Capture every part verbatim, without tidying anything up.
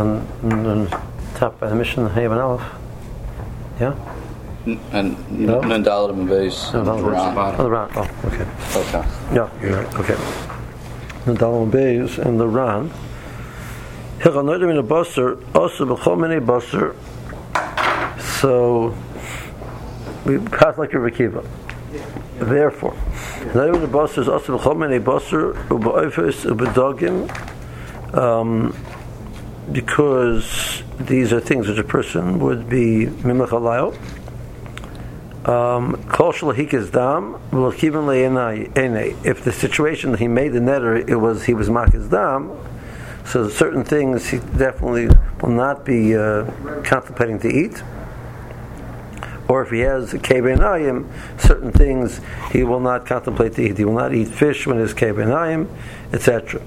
on, on top by the mission Haven Aleph. Yeah? And Nandalat and Beis. No, the Ran. Oh, the Ran. Oh, okay. Okay. Yeah, you're right. Okay. Nandalat and Beis and the Ran. Hilchanoidim in a Basar, also b'chol minei Basar. So, we pass like Rabbi Akiva. Therefore, Noidim in a Basar is also b'chol minei Basar, u'ba'ofis, u'b'dogim, um, because these are things which a person would be mimach alayot. Kol shalahikis dam v'lachivin le'enei. If the situation that he made the netter, it was he was makis dam, so certain things he definitely will not be uh, contemplating to eat. Or if he has keibenayim, certain things he will not contemplate to eat. He will not eat fish when it's keibenayim, et cetera.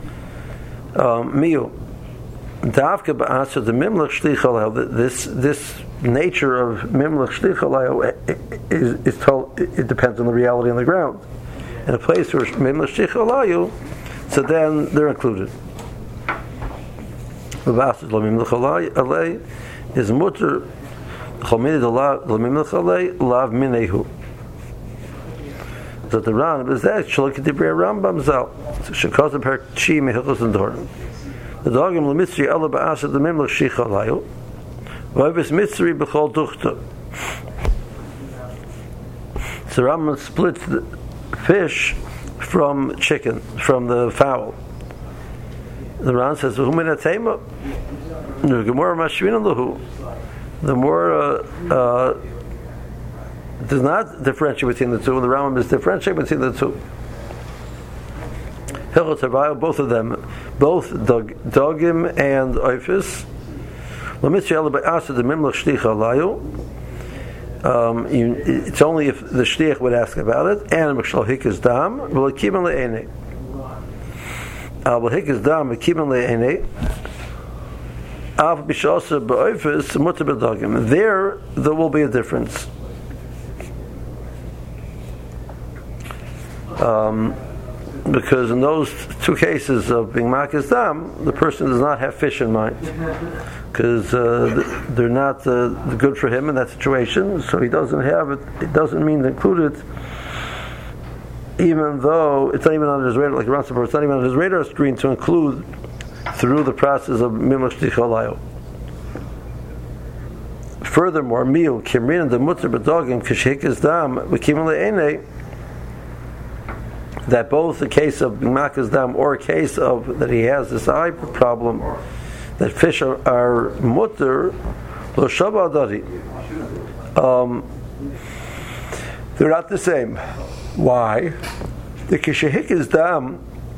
Miu. Davka ba'asr the mimlach shlichalayo. This this nature of mimlach shlichalayo is is told. It depends on the reality on the ground. In a place where mimlach shlichalayo, so then they're included. Ba'asr lo mimlach alay is mutter chomid lo mimlach alay lav minehu. That the Ran is actually Kedibri Rambam Zal. Shekaz and Per Chi Mehilchos and Doran. The dogim lemitri Allah ba'asad the mimlach shicha layu. V'avis mitzri b'chol duchta. So Rambam splits the fish from chicken, from the fowl. The Ran says, "V'hu min atema." The Gemara mashvina lahu. The more uh, uh, does not differentiate between the two, and the Rambam is differentiating between the two. Both of them, both dogim and oifis. Um, it's only if the shliach would ask about it, and hikas dam, hikas dam, there, there will be a difference. Um, because in those two cases of being makis dam, the person does not have fish in mind, because uh, they're not uh, good for him in that situation. So he doesn't have it. It doesn't mean to include it, even though it's not even on his radar. Like Ran said, it's not even on his radar screen to include through the process of mimlach shlichalayo. Furthermore, meal kimrin the mutter b'dogim k'sheikas dam v'kimin le'enei. That both the case of makas dam or a case of that he has this eye problem, that fish are, are mutter lo shava adari. Um, they're not the same. Why? The kishehikas dam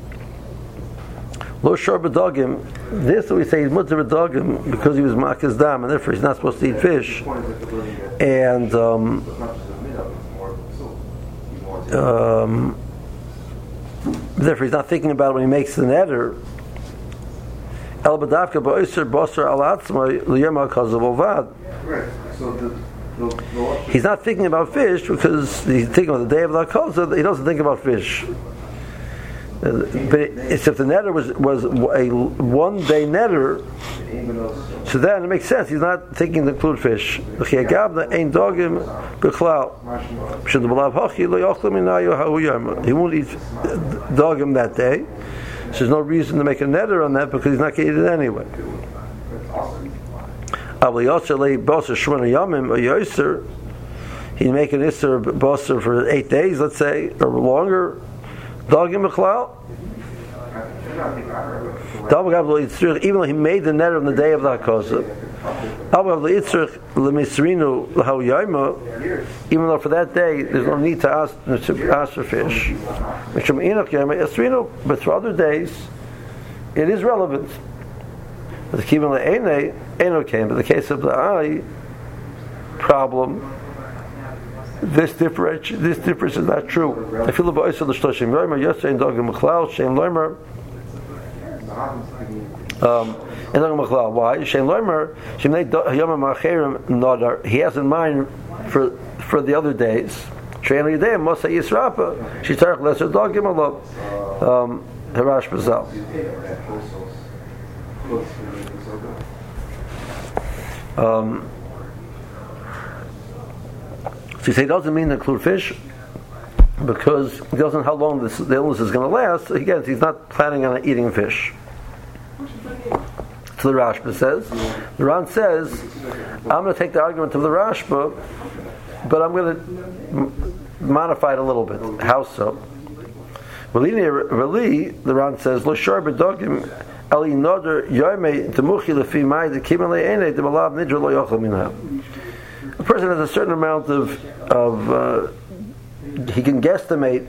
lo shava dogim. This we say is mutter b'dogim because he was makas dam, and therefore he's not supposed to eat fish. And um, um, therefore, he's not thinking about it when he makes the neder. El badavka ba'oser basar al atzma liyema kazav. He's not thinking about fish because he's thinking of the day of the kazav. He doesn't think about fish. Uh, but it's if the neder was was a one day neder, so then it makes sense. He's not thinking to include fish. He won't eat dogim that day. So there's no reason to make a neder on that because he's not going to eat it anyway. He'd make an isser basar for eight days, let's say, or longer. Dogim b'chlal. Even though he made the neder on the day of the hakazah, even though for that day there's no need to ask, to ask for fish, but for other days it is relevant. But the case of the eye problem, This difference, this difference is not true. I feel the voice of the shloshim yomer yotzein dogim machlal shein loimer. Um, and dogim machlal. Why? Shein loimer shemnei yomer macherim nadar. He has in mind for for the other days. Shein yidei mosa yisrapa. She tarach lesser dogim alav. Harash bazal. Um, so you say it doesn't mean to include fish because he doesn't know how long this, the illness is going to last. So again, he's not planning on eating fish. So the Rashba says, the Ran says, I'm going to take the argument of the Rashba, but I'm going to modify it a little bit. How so? Really, the Ran says, Lo shar b'dogim eli noder yoymei demuchi lefi mai dekimen le'enei demalav nidra lo yochel minha. A person has a certain amount of, of uh, he can guesstimate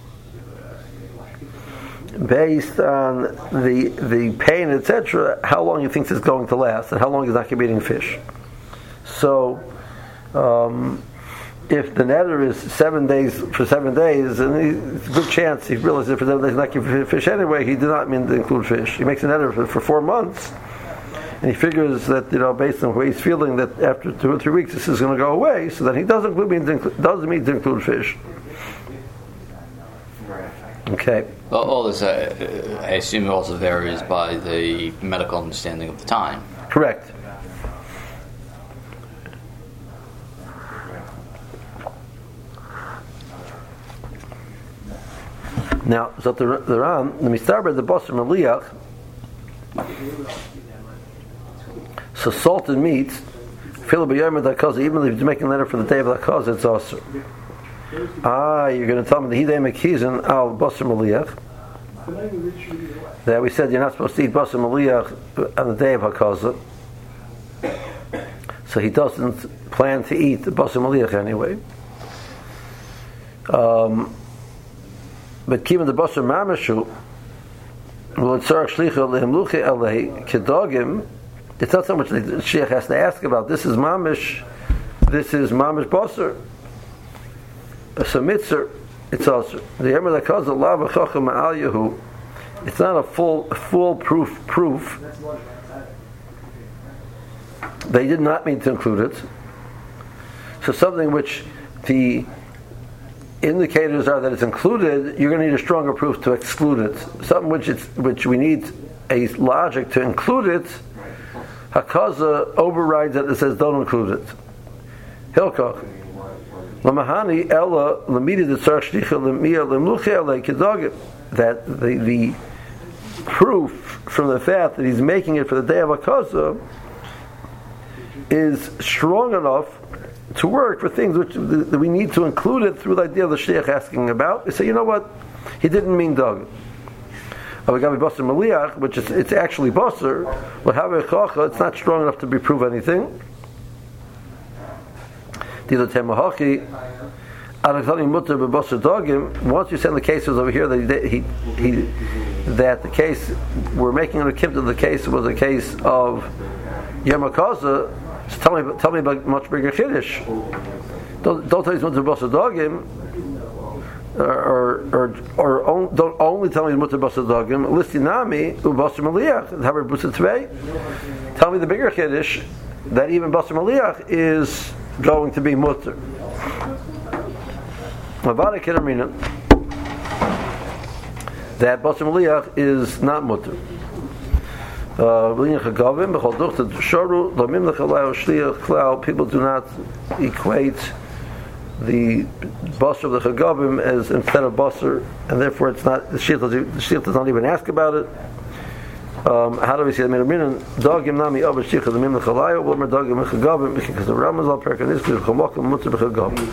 based on the the pain, et cetera, how long he thinks it's going to last and how long he's not going to be eating fish. So, um, if the netter is seven days for seven days, and he, it's a good chance he realizes that for seven days he's not going to fish anyway, he did not mean to include fish. He makes a netter for, for four months, and he figures that, you know, based on the way he's feeling, that after two or three weeks this is going to go away, so then he doesn't mean to include, doesn't mean to include fish. Okay. Well, all this, uh, I assume, also varies by the medical understanding of the time. Correct. Now, so the the Ram, the Mistarber, the Basar Maliach, so salted meat, fill up a yom of the cause, even if you're making a letter for the day of the cause, it's also. Ah, you're going to tell me the Hidei Mekizan al Basar Maliach. That we said you're not supposed to eat Basar Maliach on the day of Hakaza. So he doesn't plan to eat the Basar Maliach anyway. Um, but Kima the Basar Mamashu, well, Tzarach Shlicha Lehemluche Alei Kedogim. It's not so much the Shliach has to ask about. This is Mamish. This is Mamish Basar. So mitzvah, it's also the Yemer that calls the lava chacham al Yehu. It's not a full, full proof proof. They did not mean to include it. So something which the indicators are that it's included, you're going to need a stronger proof to exclude it. Something which it's which we need a logic to include it. Hakaza overrides it and says don't include it. Hilkach. Lamahani ella lamidi the tzarach shlicha lemia lemluche elei kedogim, that the the proof from the fact that he's making it for the day of Hakaza is strong enough to work for things which that we need to include it through the idea of the shliach asking about. We say, you know what, he didn't mean dog. Avagavi basar maliach, which is it's actually basar, but havechacha, it's not strong enough to be prove anything. Once you send the cases over here that he, he that the case we're making an account of the case was a case of Yom HaKaza, so tell me tell me about much bigger chiddush. Don't, don't tell me mutter basar dogim, or or or on, don't only tell me mutter basar dogim. Listinami ubasar maliach haber busa tvei. Tell me the bigger chiddush that even basar maliach is going to be mutter. Mavada Kedamina, that basar maliach is not mutter. People do not equate the basar of the chagavim as instead of basar, and therefore it's not. The shliach does, does not even ask about it. Um, how do we see the minimum? Dogim nami over shliach the minimum chalayo. What more dogim chagavim? Because the Ramazal perkanis because chamakim mutter b'chagavim.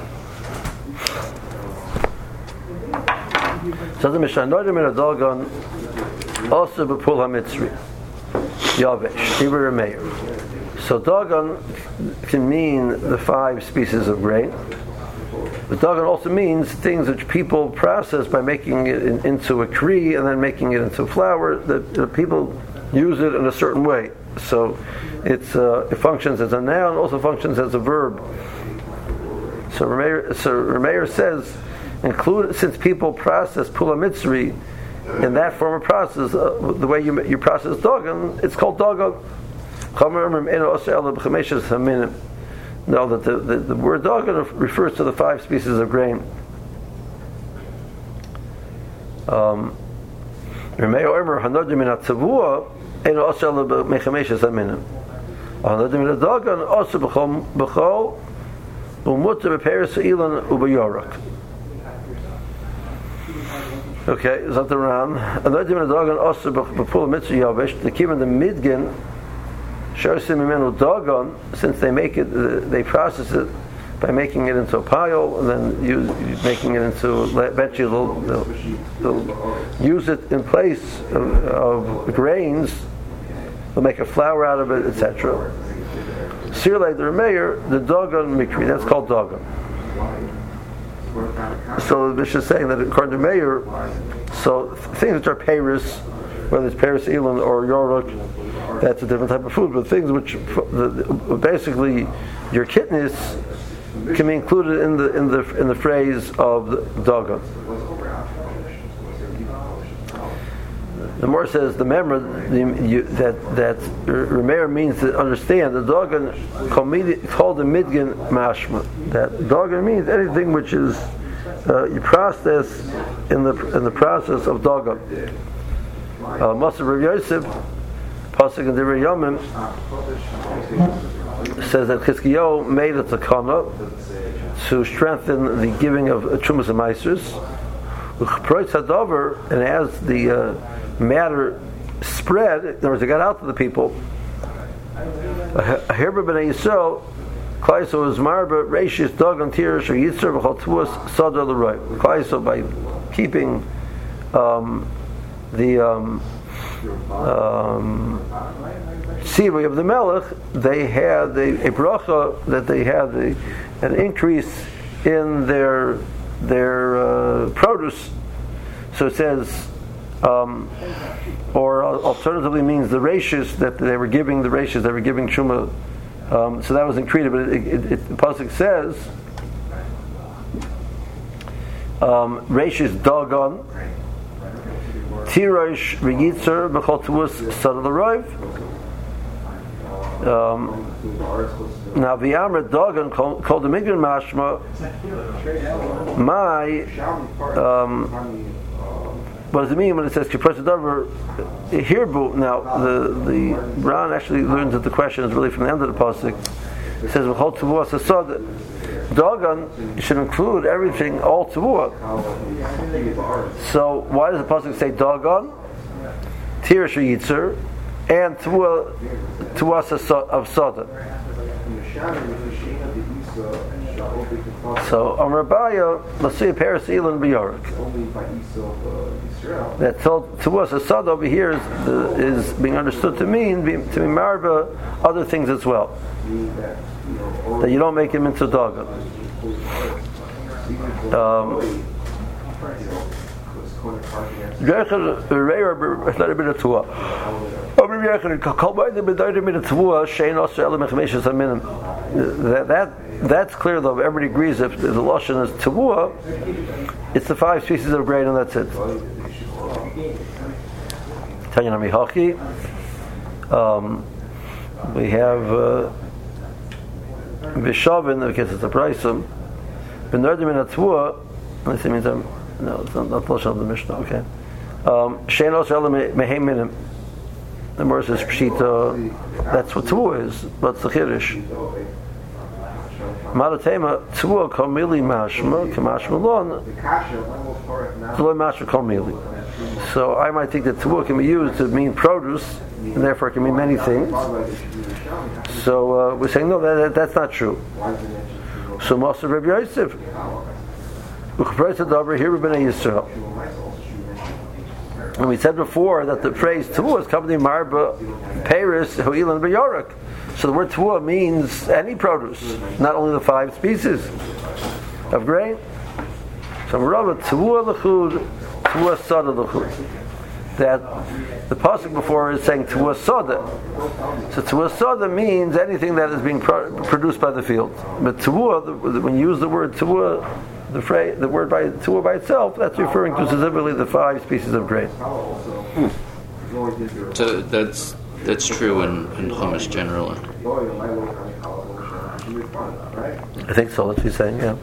So the Mishanodim in a dogon also b'pul hamitzri yavesh ibur meir. So dogon can mean the five species of grain. But dogon also means things which people process by making it in, into a kri and then making it into flour. That uh, people use it in a certain way. So it's uh, it functions as a noun, also functions as a verb. So Rameir, so Rameir says, include since people process pula mitzri in that form of process, uh, the way you you process dogon, it's called dogon. No, that the, the, the word dogon refers to the five species of grain. Um, ein osel mechameshes aminim. Anodim in the dogon also b'chol b'chol umutter b'peres ilan u'b'yorak. Okay, something around. Anodim in the dogon also b'pul mitzvah yavish. The kim in the midgin shosim imenu dogon, since they make it, they process it by making it into a pile and then use, making it into, eventually they'll, they'll, they'll use it in place of, of grains, they'll make a flour out of it, et cetera. Sirlei the Remeir, the dogon mikri, that's called dogon. So this is saying that according to Meir, so things which are peiros, whether it's peiros ilan or yorok, that's a different type of food, but things which the, basically your kidneys can be included in the in the in the phrase of the dogon. The Gemara says the member that that Remeir means to understand the dogon called the midgin mashma. That dogon means anything which is uh, you process in the in the process of dogon. Maser Rav Yosef, pasuk in the Yomim, says that Chizkiyahu made a takana to strengthen the giving of Trumas and Meisers. And as the uh, matter spread, in other words, it got out to the people, Herber b'nei Yisrael, Klaiso is marba, Reishis, Dogon, Tirish, or Yitzir, B'chol Tuas, Sadar l'Roy. Klaiso, by keeping um, the um, um, Siva of the Melech, they had a, a bracha that they had a, an increase in their their uh, produce. So it says, um, or alternatively means the ratios that they were giving, the ratios they were giving Truma. Um, so that was increased, but it, it, it, the pasuk says, um, ratios dogon. Tirosh v'yitzer b'chol tuas sadar l'roiv. Now v'yamar dogon called the migran mashma. My, um, what does it mean when it says kiprasa davar hirbu? Now the the Ran actually learns that the question is really from the end of the pasuk. It says b'chol tuas sadar. Dogon should include everything, all tevuah. So why does the pasuk say dogon, tirish yitzer, and tevuah tevuah of soda? So Amar Abaya, let's see a paris ilan b'yorik. That told tevuah soda over here is, the, is being understood to mean to be marba other things as well. That you don't make him into dogon. Um, that, that that's clear though. Everybody agrees if the lashon is tevuah, it's the five species of grain and that's it. Tanya Nami Haki. Um, we have. Uh, Vishavin, I guess it's a Braisim. B'nerdim in a Tvua, let's see, means I'm, no, it's not, not Lashon of the Mishnah, okay. Shein Os Ela Mehei Minim. The Gemara says, Pshita, that's what Tvua is, but it's the Chiddush. Maratema, Tvua Kol Mili Mashma, K'mashma Lon, Tloi Mashma Kol Mili. So I might think that Tvua can be used to mean produce, and therefore it can mean many things. So uh, we're saying no, that, that, that's not true. So Maser Rav Yosef, here we've been in Yisrael. And we said before that the phrase tevuah is coming in marba, peiros, ho'ilan, b'yorak. So the word tevuah means any produce, not only the five species of grain. So Rabba tevuah l'chud, tevuah sada l'chud. That the pasuk before is saying tevuah soda. So tevuah soda means anything that is being pro- produced by the field. But tevuah, the, when you use the word tevuah, the phrase, the word by tevuah by itself, that's referring to specifically the five species of grain. Hmm. So that's that's true in, in Chumash generally. I think so. That's what he's saying. Yeah.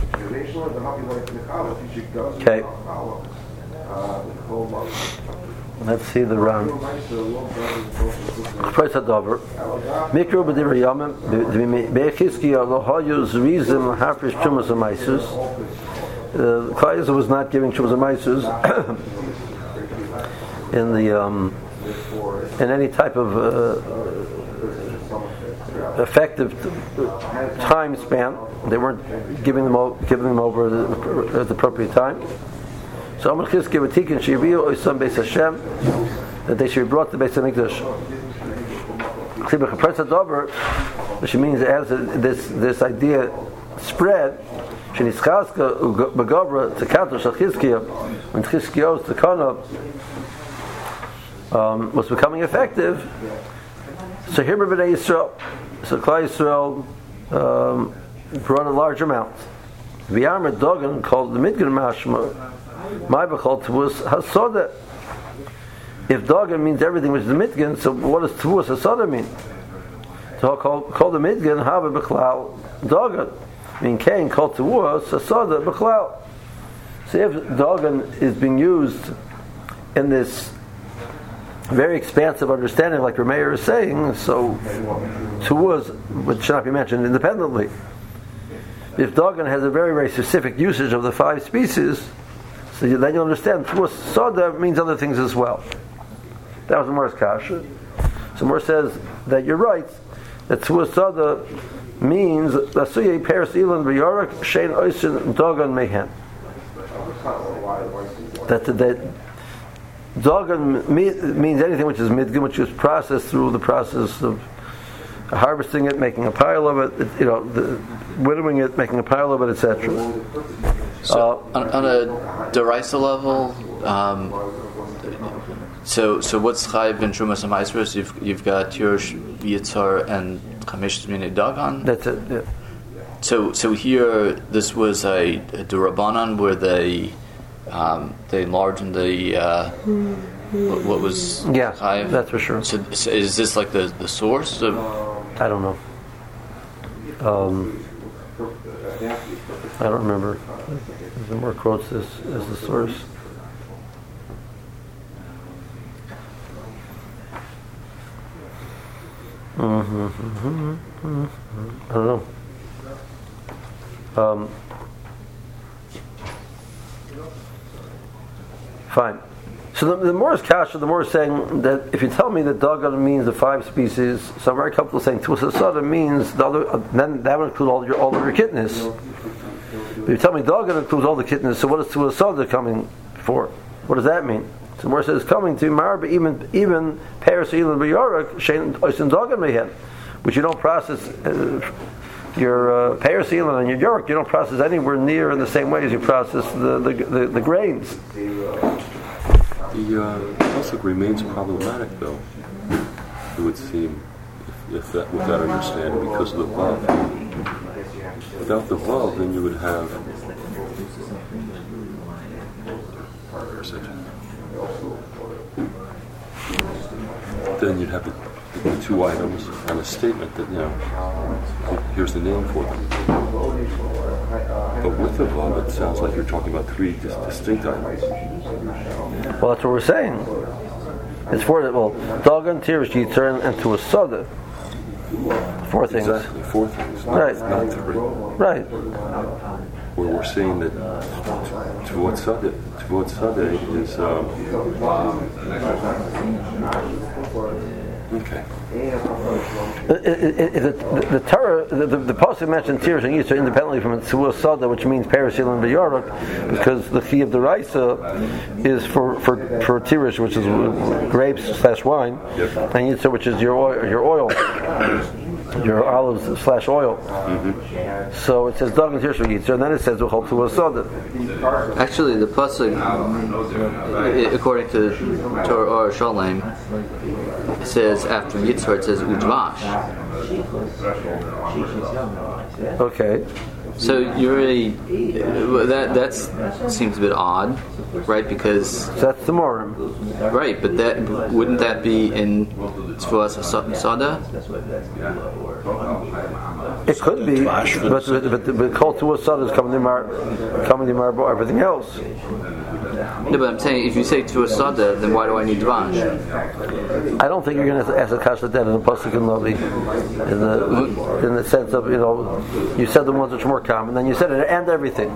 Okay. Let's see the round. First Hadover. Mikro b'divrei Yomim be'echizkiya lo hayu zrizim lahafrish trumas u'maisus. The Klal was not giving trumas u'maisus in the um, in any type of uh, effective time span. They weren't giving them o- giving them over at the appropriate time. So Amar Chizkiya v'tikin she'yiviu oisam beis Hashem, that they should be brought to Beis Hamikdash. Klibach Pratz Hadover, which means as this this idea spread, shenischazka u'gavra tekato shel Chizkiya, when Chizkiya's tekana um, was becoming effective. So here b'nei Yisrael, so Klal Yisrael um, brought a large amount. V'yamar Dogan called the Midgan Mashma. My bechol was hasoda. If Dogan means everything which is the Midgan, so what does Tavus hasoda mean? So call call the Midgan Hava Bechlal Dogan. I mean Cain called Tavus hasoda Bechlal. So if Dogan is being used in this very expansive understanding, like Rameir is saying, so Tavus which should not be mentioned independently. If Dogan has a very very specific usage of the five species, so then you understand Tavus Soda means other things as well. That was the Mor's kasha. So Mor says that you're right, that Tavus Soda means Lasuye Paris Ilan B'Yorak Shein Oisin Dogan Mehen. That that Dogan means anything which is midgim, which is processed through the process of harvesting it, making a pile of it, you know, the, winnowing it, making a pile of it, et cetera. So uh, on, on a deraisa level, um, so so what's Chayiv in Trumas and Maasros? You've you've got Yerush, Yitzhar, and Chamish Zminei Dagan. That's it. Yeah. So so here this was a, a Durabanan where they um, they enlarged the uh, what, what was yeah Chayiv? That's for sure. So, so is this like the, the source of? I don't know. Um, I don't remember. The more quotes this as the source. Mm-hmm, mm-hmm, mm-hmm. I don't know. Um, fine. So the, the more is kasha, the more is saying that if you tell me that Dagan means the five species, so I'm very comfortable saying Tavus means the other, uh, then that would include all your all of your kittenness. If you tell me Dagan includes all the kittenness, so what is Tavus coming for? What does that mean? So more says coming to Marba, even even Paris Elon B'Yorak Shein Oisin Dagan Mehen, which you don't process uh, your uh, Paris Elon and your York, you don't process anywhere near in the same way as you process the the, the, the grains. The uh, pasuk remains problematic, though. It would seem, if, if that, with that understanding, because of the vav. Without the vav, then you would have. Then you'd have the, the two items and a statement that, you know, here's the name for them. But with the vav, it sounds like you're talking about three dis- distinct items. Well, that's what we're saying. It's four. Well, Dagan, Tirish, Yitzhar, and to a soda. Four things. Exactly, four things. Not, Right. not three. Right. Where we're saying that Tvot Sadeh, Tvot Sadeh is um, okay. It, it, it, the, the, the Torah, the, the, the pasuk mentioned Tirish and Yitzhar independently from Tzua Sada, which means Perishil and V'Yorok, because the Chi of the Raisa is for for for Tirish, which is grapes slash wine, Yep. and Yitzhar, which is your oil, your oil, your olives slash oil. Mm-hmm. So it says Dagan Tirish and Yitzhar, and then it says V'Chol Tzua Sada. Actually, the pasuk, according to Torah or Shalem, it says after Yitzhar it says Udvash. Okay. So you really that that seems a bit odd, right? Because So that's the Morim. right, but that wouldn't that be in Tzvos Sada? It could be, but but but, but Kol Tzua Sada is coming to Mar, coming to Mar, everything else. No, but I'm saying if you say to a sada, then why do I need Dvash? I don't think you're going to ask a kasha then in the pasuk in Levi, in the in the sense of, you know, you said the ones which are more common, then you said it and everything.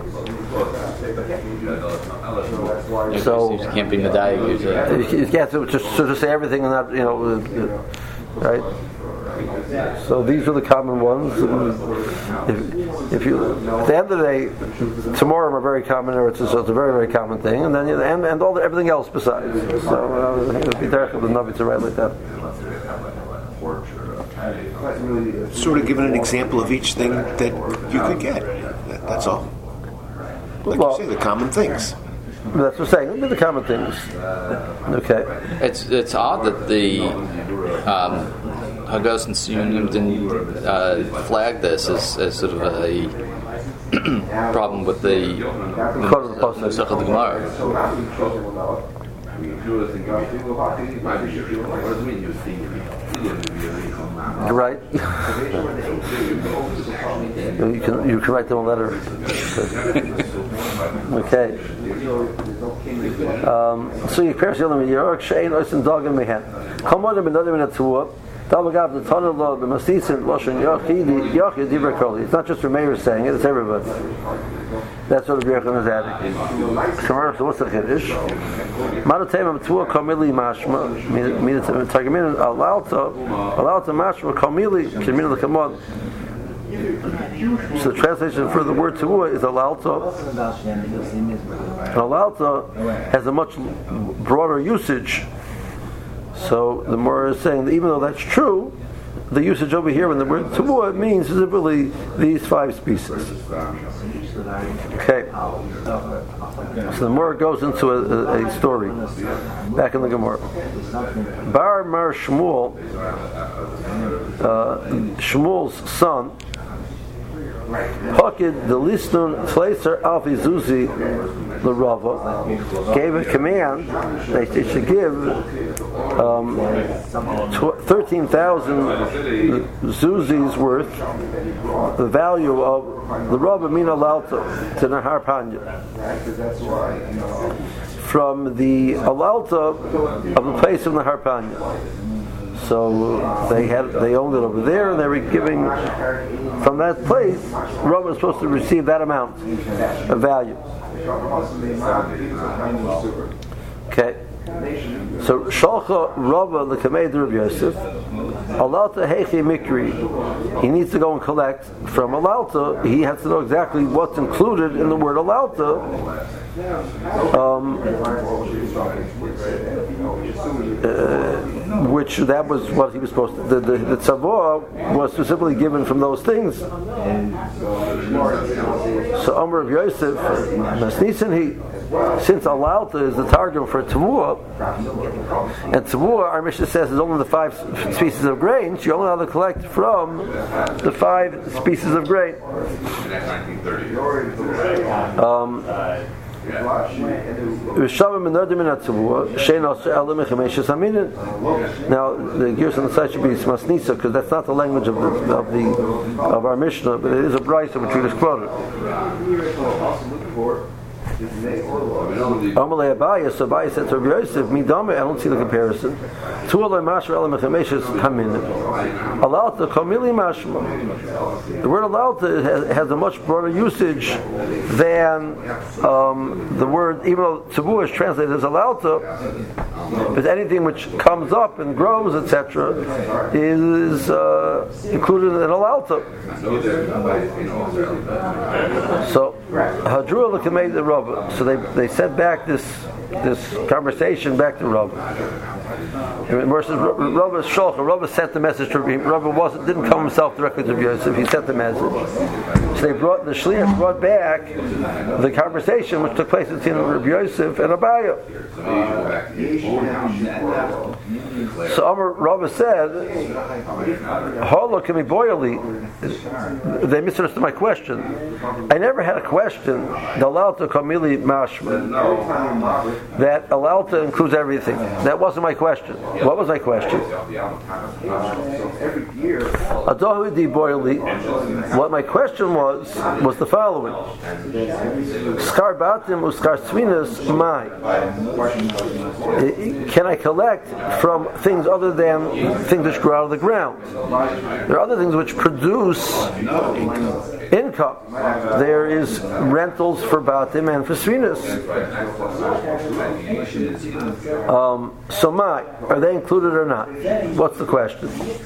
So you can't be medayik. You can't just sort of say everything and not, you know, right? So these are the common ones. If, if you, at the end of the day, tomorrow are very common, or it's a, it's a very very common thing, and then and, and all the, everything else besides. So uh, I think it would be difficult the Navi to write like that. Sort of giving an example of each thing that you could get. That, that's all. Like well, you say, the common things. That's what I'm saying. Look at the common things. Okay. It's it's odd that the um, Hagos and Siyunim didn't uh, flag this as, as sort of a problem with the Nusach of the Gemara. You're right. you can you can write them a letter. Okay. Um, so you pair Shalom York Shein Osin Dogam Mehen. Come on, another minute to up. It's not just Rameir saying it; it's everybody. That's what the Birchon is adding. So what's the Chiddush? Maratem Tua Kamili Mashma. Meaning Targumin Alalta Alalta Mashma Kamili Kamili Kamod. So the translation for the word Tua is Alalta. Alalta has a much broader usage. So the Morah is saying that even though that's true, the usage over here when the word Tua means specifically these five species. Okay. So the Morah goes into a, a, a story back in the Gemara. Bar Mar Shmuel, uh, Shmuel's son, Hakid the Lisnun Fleiser Alfi Zuzi L'Rava gave a command that they should give um, thirteen thousand Zuzis worth the value of the Rava Mina Lalta to Nahar Panya from the Alalta of the place of Nahar Panya. So they had they owned it over there, and they were giving from that place. Rava was supposed to receive that amount of value. Okay. So Shalcha Rava the Kamed Rav Yosef Alalta Heichi Mikri. He needs to go and collect from Alalta. He has to know exactly what's included in the word Alalta. Um, uh, which that was what he was supposed to. The the, the tzavor was specifically given from those things. So Amar of Yosef, Masnisin he, since Alalta is the targum for Tavua, and Tavua, our Mishnah says, is only the five species of grain. So you only have to collect from the five species of grain. Um, now the gears on the side should be Masnisa because that's not the language of the, of the of our Mishnah, but it is a brayso which we just quoted. Amalei Abaya, so Abaya said to Rabbi Yosef, Midame, I don't see the comparison. Tualei Mashma Elam Echemeshes Kamin. Alalta Kamili Mashma. The word Alalta has, has a much broader usage than um, the word, even though Tzavu is translated as Alalta, but anything which comes up and grows, et cetera, is uh, included in Alalta. So, Hadrua L'Kamei the Rav. So they they sent back this this conversation back to Rav. Versus Rav Shulchan, Rav sent the message to him. Rav wasn't didn't come himself directly to Yosef. He sent the message. So they brought the shliach brought back the conversation which took place between Rabbi Yosef and Abaya. So Amar Rava said, "Hola kami boyali." They misunderstood my question. I never had a question. The alalta kamili mashma. That alalta includes everything. That wasn't my question. What was my question? Adahudi boyali. What my question was was the following: Skar batim uskar svinas mai. Can I collect from things other than things which grow out of the ground? There are other things which produce income. There is rentals for batim and for svinas. Um, so mai, are they included or not? What's the question?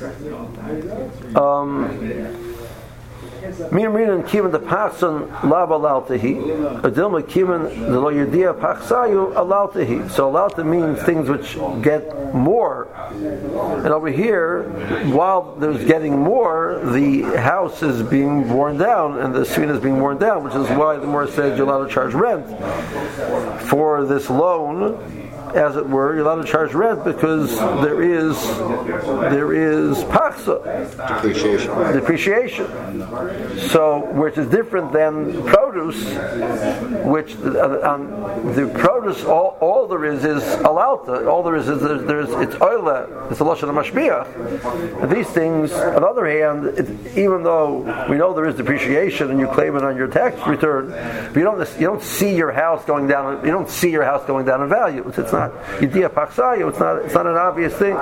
Um, Mirminan kiman the paxon lava laltahi, adilma kiman the lo yedia paxayu alaltahi. So alalta means things which get more, and over here, while there's getting more, the house is being worn down and the svina is being worn down, which is why the Gemara says you're allowed to charge rent for this loan. As it were, you're allowed to charge rent because there is there is paksa, depreciation. Depreciation. So, which is different than produce, which uh, um, the produce all, all there is is alalta. All there is is there's, there's it's oila. It's a lashon mashbiach. And these things, on the other hand, it, even though we know there is depreciation and you claim it on your tax return, but you don't you don't see your house going down. You don't see your house going down in value. It's, it's not. Yidia Paksayu, it's not it's not an obvious thing.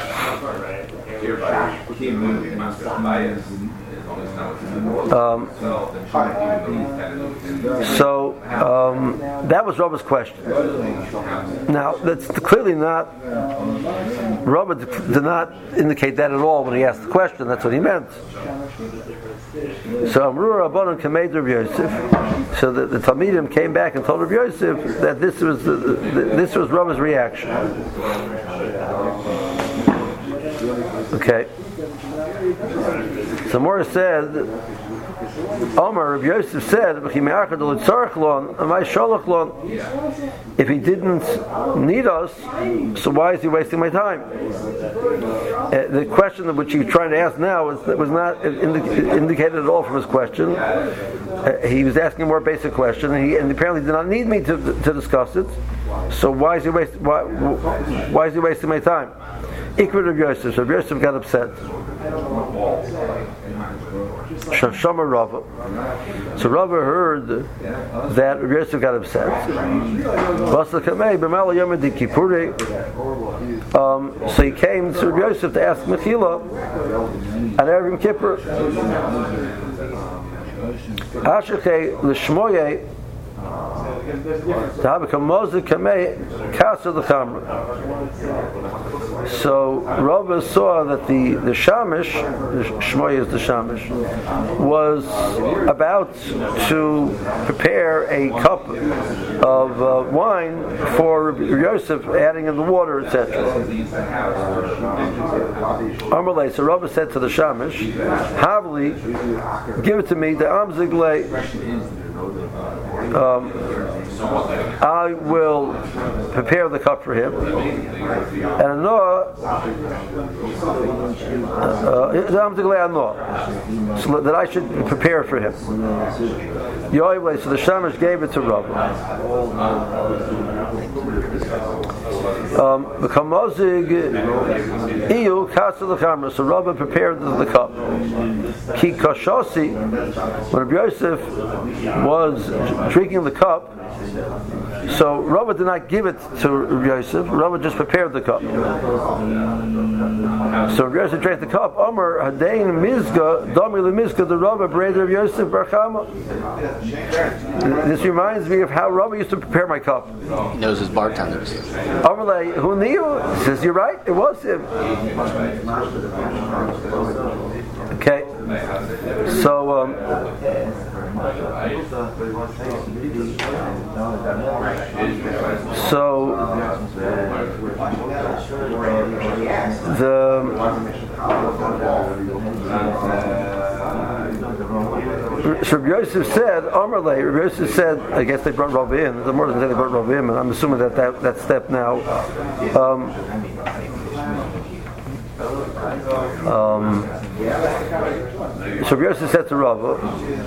Um, so um, that was Rabba's question. Now that's clearly not Rabba did not indicate that at all when he asked the question. That's what he meant. So Amru Rabbanan Kameid Rav Yosef. So the, the Talmidim came back and told Rav Yosef that this was the, the, this was Rabba's reaction. Okay. So Mora said, Omar, Rav Yosef said, if he didn't need us, so why is he wasting my time? Uh, the question which he's trying to ask now was, was not indi- indicated at all from his question. Uh, he was asking a more basic question, and he and apparently did not need me to to discuss it. So why is he waste, why, why is he wasting my time? Ikra Rav Yosef. So Rav Yosef got upset. Shama Rava. So Rava heard that Rav Yosef got upset. Um, so he came to Rav Yosef to ask Mechila on Erev Yom Kippur. Ashake l'shmoye so Rava saw that the, the Shamish, the Shmoy is the Shamish, was about to prepare a cup of uh, wine for Yosef, adding in the water, et cetera. Amalei, so Rava said to the Shamish, Havli, give it to me, the Amzigle. Um, I will prepare the cup for him, and Noah, uh, so that I should prepare for him. Yoivle, so the Shamish gave it to Rava. Um, so Rava prepared the cup. Ki kashosi, when Rabbi Yosef was drinking the cup, so Rava did not give it to Rabbi Yosef. Rava just prepared the cup. So Rabbi Yosef drank the cup. Omer Hadain Mizga Dami LeMizga the Rava Breder of Yosef Barchama. This reminds me of how Rava used to prepare my cup. He knows his bartenders. Omer who knew? He says, you're right. It was him. Okay. So. Um, So the so Rabbi Yosef said, Amarle, Rabbi Yosef said, I guess they brought Rav in. The more than they brought Rav in, and I'm assuming that that, that step now. Um, Um, so Rabbi Yosef said to Rava,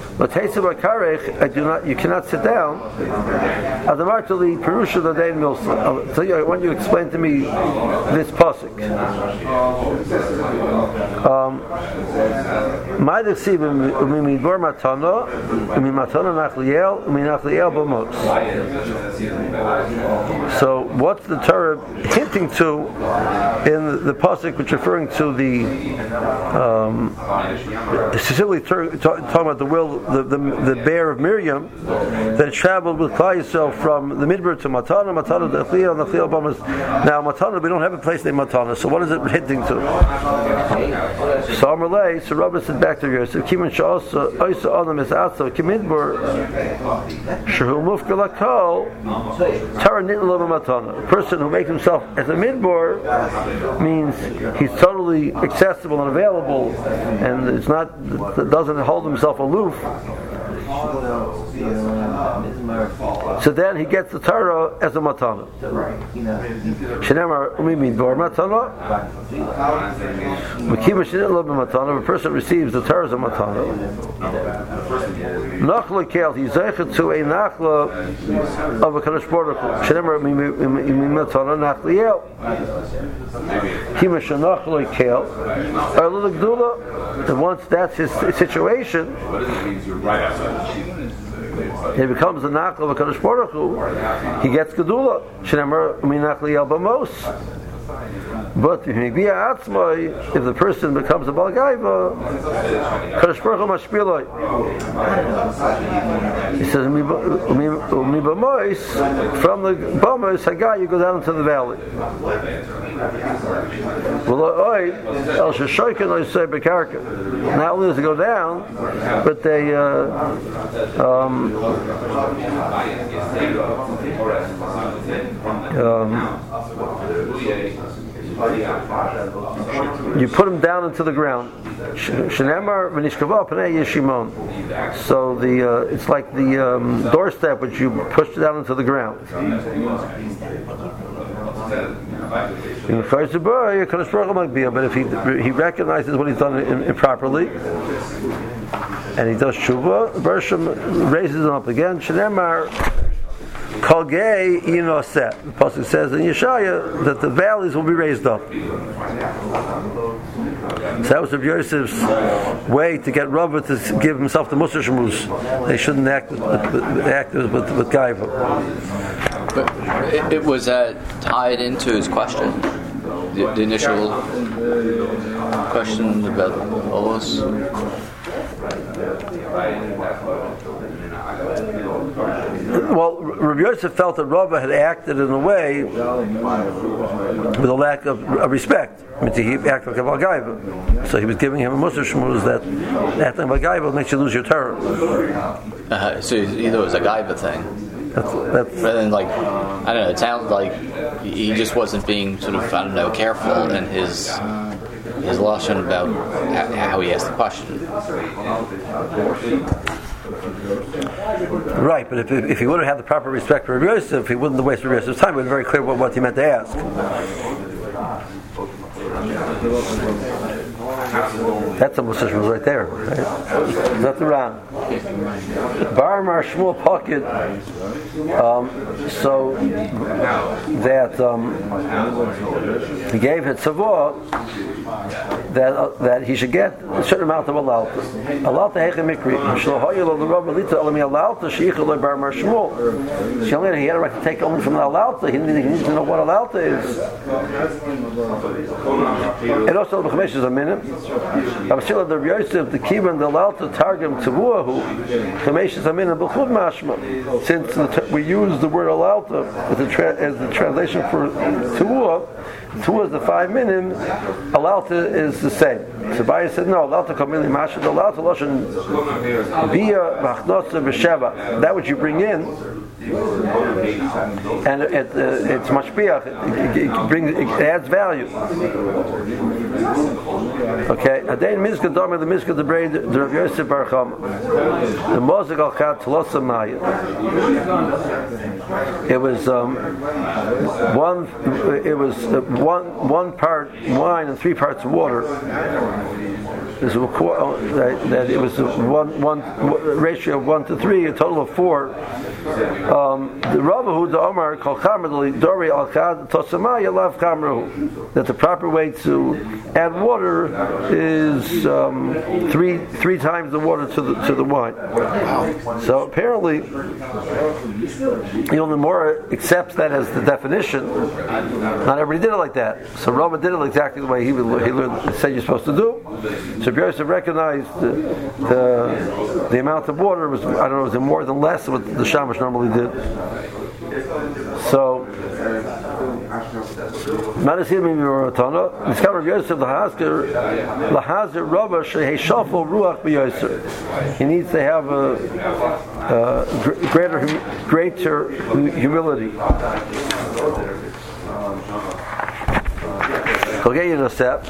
I do not. You cannot sit down. Adamartali Perusha Dadein Milsa. I'll tell you. I want you to explain to me this pasuk. Um, My dechsivim umimidbor matana, umimatana nachliel, uminachliel b'mos. So, what's the Torah hinting to in the pasuk, which is referring to the um, specifically talking about the will, the, the the bear of Miriam that traveled with Klal Yisrael from the Midbar to Matana, Matana to Nachliel, Nachliel b'mos. Now, Matana, we don't have a place named Matana. So, what is it hinting to? So, Amalei, so Rabbi said back to Yosef, Kiman Sha'asa, Oisa Adam is Atso, Kimidbor, Shehu Mufka Lakal, Tara Nitin Lama Matana. A person who makes himself as a Midbor means he's totally accessible and available, and it's not, doesn't hold himself aloof. So then he gets the Torah as a matana. Shenemar umimi bor matana. Mekima shenit lo b'matana. A person receives the Torah as a matana. Nachla kel he zeichet to a nachla of a Kadosh Baruch Hu. Shenemar umimi matana nachliel. Kima shenachla kel are little gdula. And once that's his situation, he becomes a nachla of a Kadosh Baruch Hu, he gets gedula. Shenemar uminachli el b'mos. But if he be a atzmai, if the person becomes a balgaiva, Kadosh Baruch Hu mashpiloi. He says umi b'mos, from the b'mos hagai you go down into the valley. Not only does it go down, but they uh, um, um, you put him down into the ground. So the uh, it's like the um, doorstep which you push down into the ground. But if he he recognizes what he's done improperly, and he does tshuva, Bershom raises him up again. Shenemar Kolgei Inoseh. The pasuk says in Yeshaya that the valleys will be raised up. So that was Rabbi Yosef's way to get Rava to give himself the Musar Shmuz. They shouldn't act with, with, with, act with, with, with Gaiva. But it, it was that tied into his question, the, the initial question about Olos. Well, Rabbi Yosef felt that Rava had acted in a way with a lack of, of respect. I mean, he acted like a Balgaiva. So he was giving him a Musar Shmuz that acting like a Balgaiva makes you lose your Torah. Uh, so he thought it was a Gaiva thing. That's, that's Rather than like, I don't know, it sounds like he just wasn't being sort of, I don't know, careful in his his lashon about how he asked the question. Right, but if, if he would have had the proper respect for Rabbi Yosef, he wouldn't have wasted Rabbi Yosef's time. It would be very clear what, what he meant to ask. That's a Musar Shmuz right there, right? That's the Ran. Bar Mar Shmuel Pocket. Um, so that um, he gave it Tzavah that uh, that he should get a certain amount of alalta. Alalta hecha mikri. Shlohoyel of the Rav Melita alami alalta sheichel bar Mar Shmuel. He had a right to take only from the alalta. He needed, he needed to know what alalta is. And also the Chamesh is a minute. Abshila the Yosef the Kivan the alalta targum Tzavuahu. Chamesh is a minute b'chud mashma. Since the t- we use the word alalta as the, tra- as the translation for Tzavuah, Tzavuah is the five minim. Alalta is the same. So Baya said no. Alalta kamili mashad alalta loshen bia machnotza b'sheva. That which you bring in and it, uh, it's mashpiach. It, it, it brings, it adds value. Okay, Adain Mizka Dama the Mizka the Braid the Rav Yosef Bar Chama the Mosek Al Chat Tlosa Maya. It was um, one. It was uh, one one part wine and three parts water. This was, uh, that, that it was a one one ratio of one to three, a total of four. Um, the Ravahu the Omar Kol Chamar Dori Al Chad Tosamaya Lav Chamrahu, that the proper way to add water is um, three three times the water to the to the wine. So apparently, you know, the Mora accepts that as the definition. Not everybody did it like that. So Rava did it exactly the way he would, he learned, said you're supposed to do. So Yosef recognized the, the the amount of water was, I don't know, was it more than less what the Shamash normally did. So Manasim Miratana, it's Rav Yosef Lahazer Lahazer Rabba Sheheshafel Ruach B'Yosef. He needs to have a, a greater greater humility. Okay, you know, step.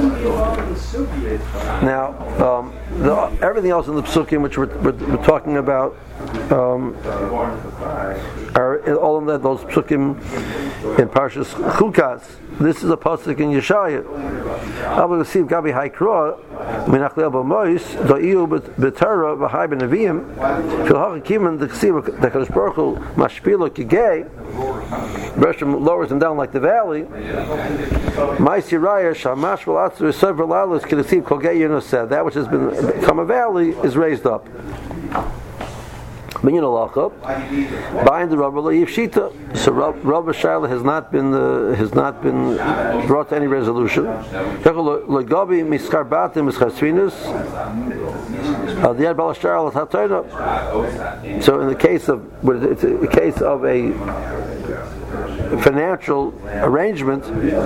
Now, um, the, everything else in the Psukim which we're, we're, we're talking about um, are all of that, those Psukim in Parshas Chukas. This is a pasuk in Yeshaya. Abel Yosef Gabi Haikra Minachlei B'Mois Do'iu B'Torah V'Hai B'Neviim Filhach Kiman the Ksiv the Kadosh Baruch Hu Mashpilo Kigei. Bereshim lowers him down like the valley. Ma'isi Raya Shamash V'Latzur Yisrael V'Lalos K'Nesiv Kogei Yino said that which has been become a valley is raised up. Minyan Alacha, bind the Rabba Yivshita. So Rabba Shaila has not been uh, has not been brought to any resolution. Legabi Miskar Batim Miskar Svinus. The Yad Balashar Al. So in the case of it's a case of a financial arrangement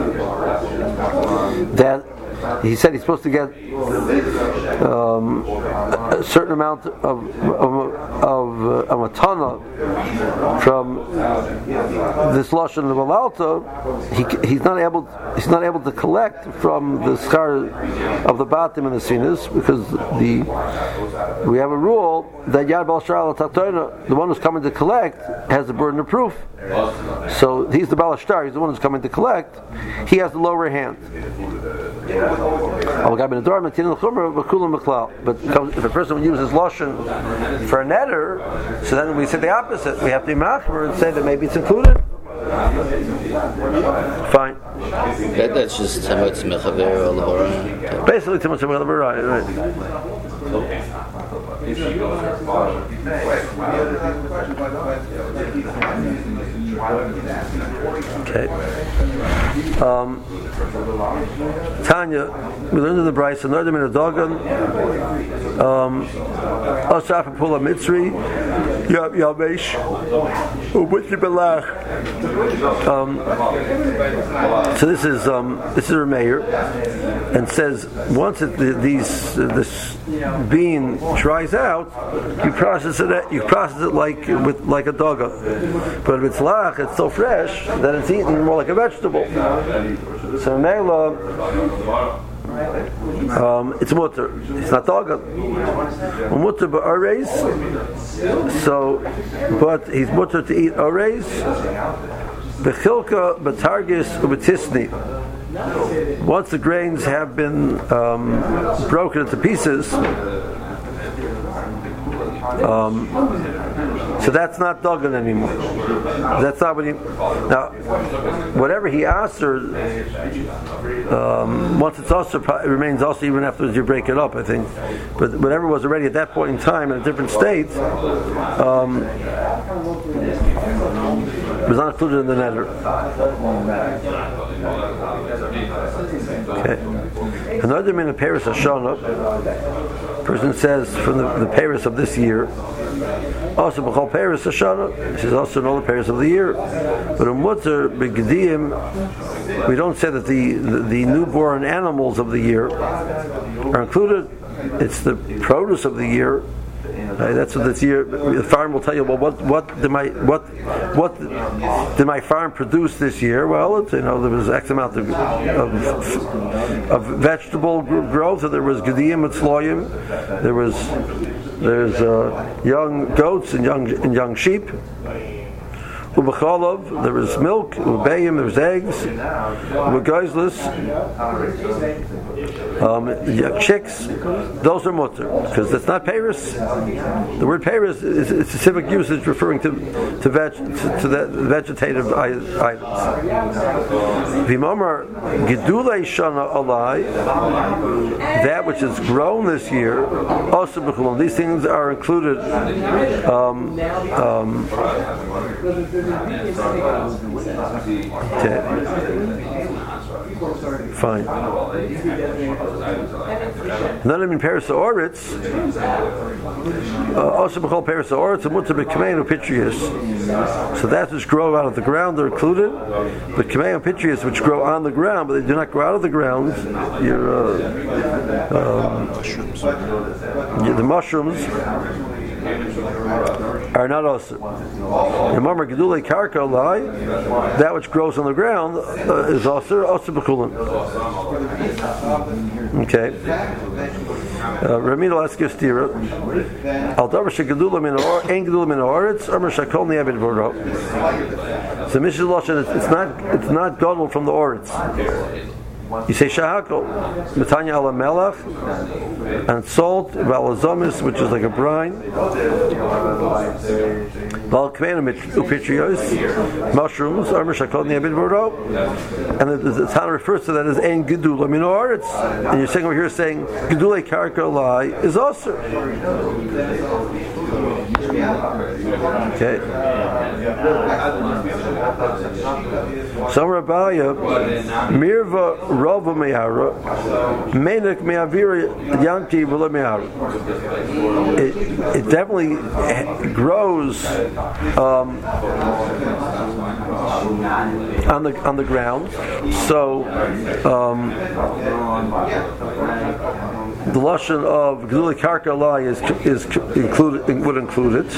that he said he's supposed to get um, a certain amount of of, of, uh, of a tana from this lashon of Alalta. He he's not able he's not able to collect from the schar of the batim and the sinas because the we have a rule that Yad Bal Shar Tatona, the one who's coming to collect, has the burden of proof. So he's the Bal Shar, he's the one who's coming to collect. He has the lower hand. But if a person uses lashon for a netter, so then we say the opposite. We have to be machmer and say that maybe it's included. Fine. That, that's just Timotz Mechaber al Basically, Timotz Mechaber right. Okay. Um, Tanya, we learned in the Bryce, another min of Dogan, um, Asaf Pula Mitzri, Yabesh, Ubitri Belach. So this is um, this is a mayor, and says once it, the, these uh, this bean dries out, you process it. You process it like with like a doga, but if it's lach, it's so fresh that it's eaten more like a vegetable. So Mela, um, it's mutter. It's not doga. Mutter ba'areis. So, but he's mutter to eat areis. Bechilka b'targis u'b'tisni. Once the grains have been um, broken into pieces, um, so that's not dogan anymore. That's not what he. Now, whatever he answered, um, once it's also it remains also even after you break it up, I think. But whatever was already at that point in time in a different state, um, was not included in the netter. Okay. Another min of Paris Hashanah, person says from the, the Paris of this year, also b'chol Paris Hashanah, this is also in all the Paris of the year. But in Mutter b'gedim, we don't say that the, the the newborn animals of the year are included. It's the produce of the year. Right? That's what this year. The farm will tell you. Well, what what did my what what did my farm produce this year? Well, it's, you know, there was X amount of of, of vegetable growth, and there was gediyim and tzloyim. There was there's uh, young goats and young and young sheep. Ubacholov, there was milk. Ubayim, there was eggs. Ubageizlis, um, chicks. Those are mutter because it's not Paris. The word Paris is a specific usage referring to to, veg, to, to the vegetative items. V'mamar gedulei shana alai, that which is grown this year. Also b'chulon. These things are included. Um, um, Okay. Fine. None of them in Paris Oritz. Also, we call Paris Oritz and Mutter B'Kamein Upitrius. So that which grow out of the ground are included. But Kamein Upitrius, which grow on the ground, but they do not grow out of the ground. Your uh, um, the mushrooms are not also. Remember, gedulei karka lai, that which grows on the ground uh, is also also b'kulin. Okay. Ramiro asks you stira. Al davar shegedula min or ein gedula min oretz, or shakol ni'abed v'ro. So Mishnah Lashon, it's not it's not godel from the oretz. You say shahakol, Netanya ala melach, and salt, valazomis, which is like a brine, valkmenim upitrios, mushrooms, armor shakol ni'abid v'ro, and the, the, the Tana refers to that as ein gedula min oretz, and you're saying over here saying gedulei karka lai is also. Okay. So Rabbiya mirva rova me'ara menik me'avira yanki v'la me'ara. It it definitely grows um, on the on the ground. So um, the lashon of gedulei karka lai is is included would include it,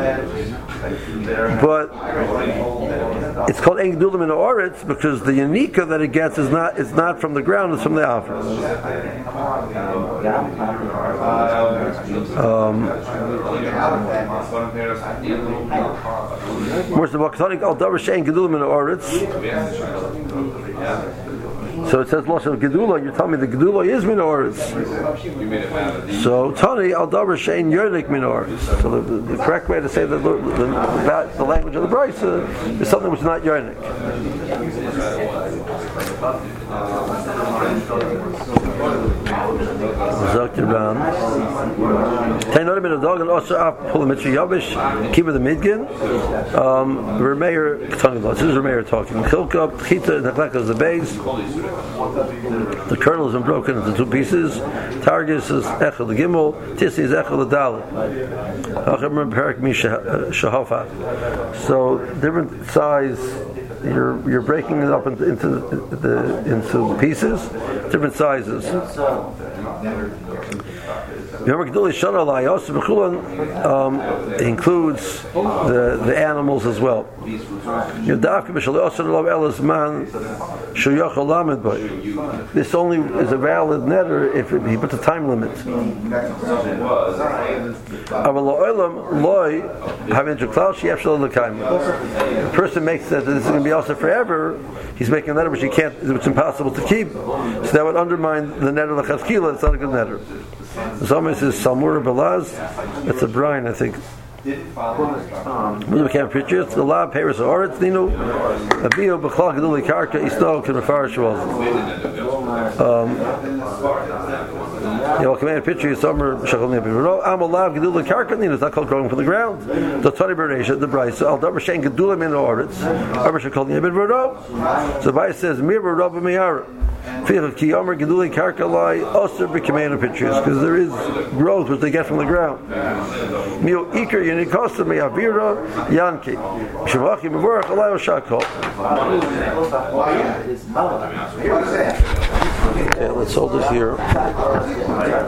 but it's called ein gedula min ha'oretz because the yanika that it gets is not is not from the ground; it's from the alpha. Um, Where's the Bakhtani al davar she'ein gedula min ha'oretz? So it says lashon of gedula. You tell me the gedula is min ha'oretz. So Tani al davar she'ein yonik min ha'oretz. So the, the, the correct way to say the the, the, the language of the brisa is something which is not yonik. Zakir Ram. Tainot min adog and also af pulimitri yavish kiva the midgin. Um, Remeir talking about this is Remeir talking. Chilka chita neglect is the base. The kernel is broken into two pieces. Targis is echel the gimel. Tisi is echel the dalet. Achim perik mi shahafa. So different size. You're you're breaking it up into into the into pieces, different sizes. Remember, gedulei shana lai also b'chulan includes the the animals as well. This only is a valid netter if it, he puts a time limit. The person makes that this is going to be also forever. He's making a netter which he can't, which is impossible to keep. So that would undermine the netter of the chazkila. It's not a good netter. Somebody says Samur Balaz. It's a brine, I think. We can't picture it. The law Paris or it's Nino. A bio b'chlal gedulei karka isno can refer to Um You know, command picture is Samur Shachol Nibiro. I'm a law gedulei karka Nino. It's not called growing from the ground. The Tani Bereisha, the Bryce. Al davar she'ein gedulei min ha'oretz. Amar Shachol Nibiro. So the Bryce says Mir Rabba Miyara. Because there is growth which they get from the ground. Okay, let's hold it here.